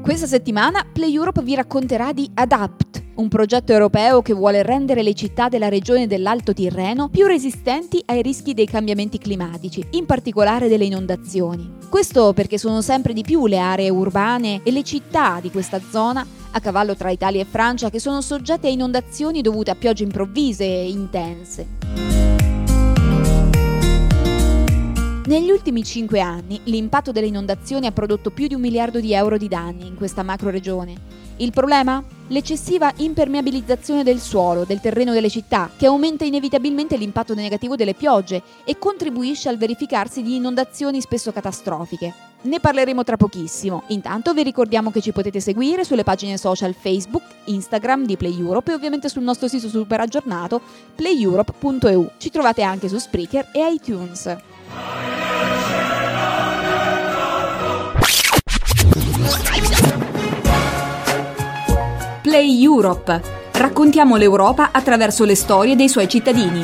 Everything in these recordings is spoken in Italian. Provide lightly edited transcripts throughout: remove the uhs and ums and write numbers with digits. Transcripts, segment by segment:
Questa settimana Play Europe vi racconterà di ADAPT, un progetto europeo che vuole rendere le città della regione dell'Alto Tirreno più resistenti ai rischi dei cambiamenti climatici, in particolare delle inondazioni. Questo perché sono sempre di più le aree urbane e le città di questa zona, a cavallo tra Italia e Francia, che sono soggette a inondazioni dovute a piogge improvvise e intense. Negli ultimi 5 anni l'impatto delle inondazioni ha prodotto più di 1 miliardo di euro di danni in questa macroregione. Il problema? L'eccessiva impermeabilizzazione del suolo, del terreno delle città, che aumenta inevitabilmente l'impatto negativo delle piogge e contribuisce al verificarsi di inondazioni spesso catastrofiche. Ne parleremo tra pochissimo. Intanto vi ricordiamo che ci potete seguire sulle pagine social Facebook, Instagram di Play Europe e ovviamente sul nostro sito super aggiornato playeurope.eu. Ci trovate anche su Spreaker e iTunes. Play Europe. Raccontiamo l'Europa attraverso le storie dei suoi cittadini.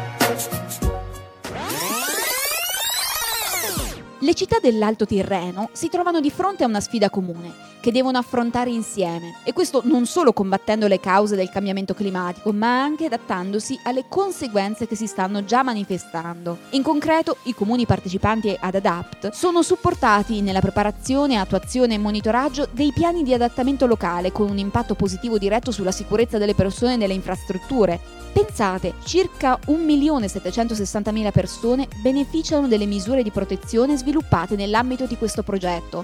Le città dell'Alto Tirreno si trovano di fronte a una sfida comune, che devono affrontare insieme, e questo non solo combattendo le cause del cambiamento climatico, ma anche adattandosi alle conseguenze che si stanno già manifestando. In concreto, i comuni partecipanti ad ADAPT sono supportati nella preparazione, attuazione e monitoraggio dei piani di adattamento locale con un impatto positivo diretto sulla sicurezza delle persone e delle infrastrutture. Pensate, circa 1.760.000 persone beneficiano delle misure di protezione sviluppate nell'ambito di questo progetto.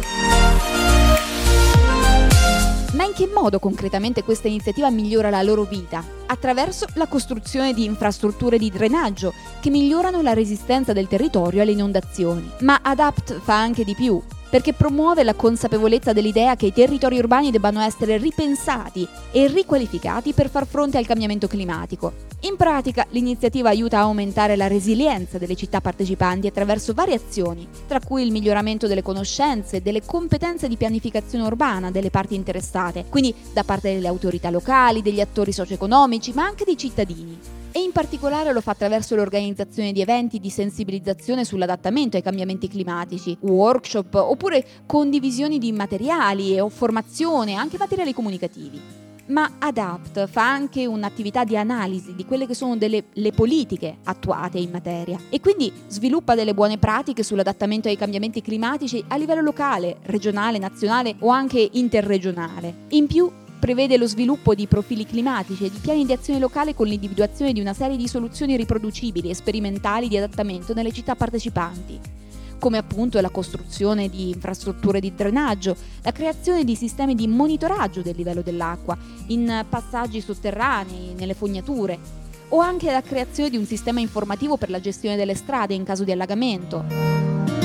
Ma in che modo concretamente questa iniziativa migliora la loro vita? Attraverso la costruzione di infrastrutture di drenaggio che migliorano la resistenza del territorio alle inondazioni. Ma ADAPT fa anche di più, perché promuove la consapevolezza dell'idea che i territori urbani debbano essere ripensati e riqualificati per far fronte al cambiamento climatico. In pratica, l'iniziativa aiuta a aumentare la resilienza delle città partecipanti attraverso varie azioni, tra cui il miglioramento delle conoscenze e delle competenze di pianificazione urbana delle parti interessate, quindi da parte delle autorità locali, degli attori socio-economici, ma anche dei cittadini. E in particolare lo fa attraverso l'organizzazione di eventi di sensibilizzazione sull'adattamento ai cambiamenti climatici, workshop oppure condivisioni di materiali o formazione, anche materiali comunicativi. Ma ADAPT fa anche un'attività di analisi di quelle che sono le politiche attuate in materia e quindi sviluppa delle buone pratiche sull'adattamento ai cambiamenti climatici a livello locale, regionale, nazionale o anche interregionale. In più, prevede lo sviluppo di profili climatici e di piani di azione locale con l'individuazione di una serie di soluzioni riproducibili e sperimentali di adattamento nelle città partecipanti, come appunto la costruzione di infrastrutture di drenaggio, la creazione di sistemi di monitoraggio del livello dell'acqua in passaggi sotterranei, nelle fognature, o anche la creazione di un sistema informativo per la gestione delle strade in caso di allagamento.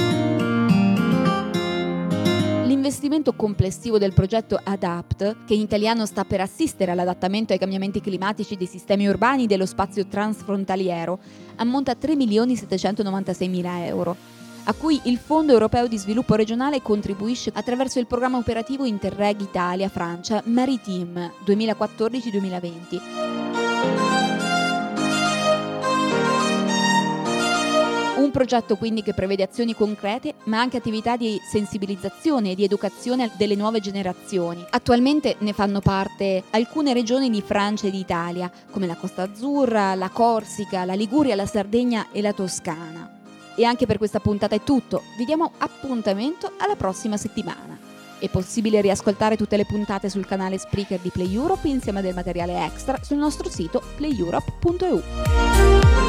L'investimento complessivo del progetto ADAPT, che in italiano sta per assistere all'adattamento ai cambiamenti climatici dei sistemi urbani dello spazio transfrontaliero, ammonta a 3.796.000 euro, a cui il Fondo Europeo di Sviluppo Regionale contribuisce attraverso il programma operativo Interreg Italia-Francia Maritime 2014-2020. Un progetto quindi che prevede azioni concrete, ma anche attività di sensibilizzazione e di educazione delle nuove generazioni. Attualmente ne fanno parte alcune regioni di Francia e di Italia, come la Costa Azzurra, la Corsica, la Liguria, la Sardegna e la Toscana. E anche per questa puntata è tutto. Vi diamo appuntamento alla prossima settimana. È possibile riascoltare tutte le puntate sul canale Spreaker di Play Europe insieme a del materiale extra sul nostro sito playeurope.eu.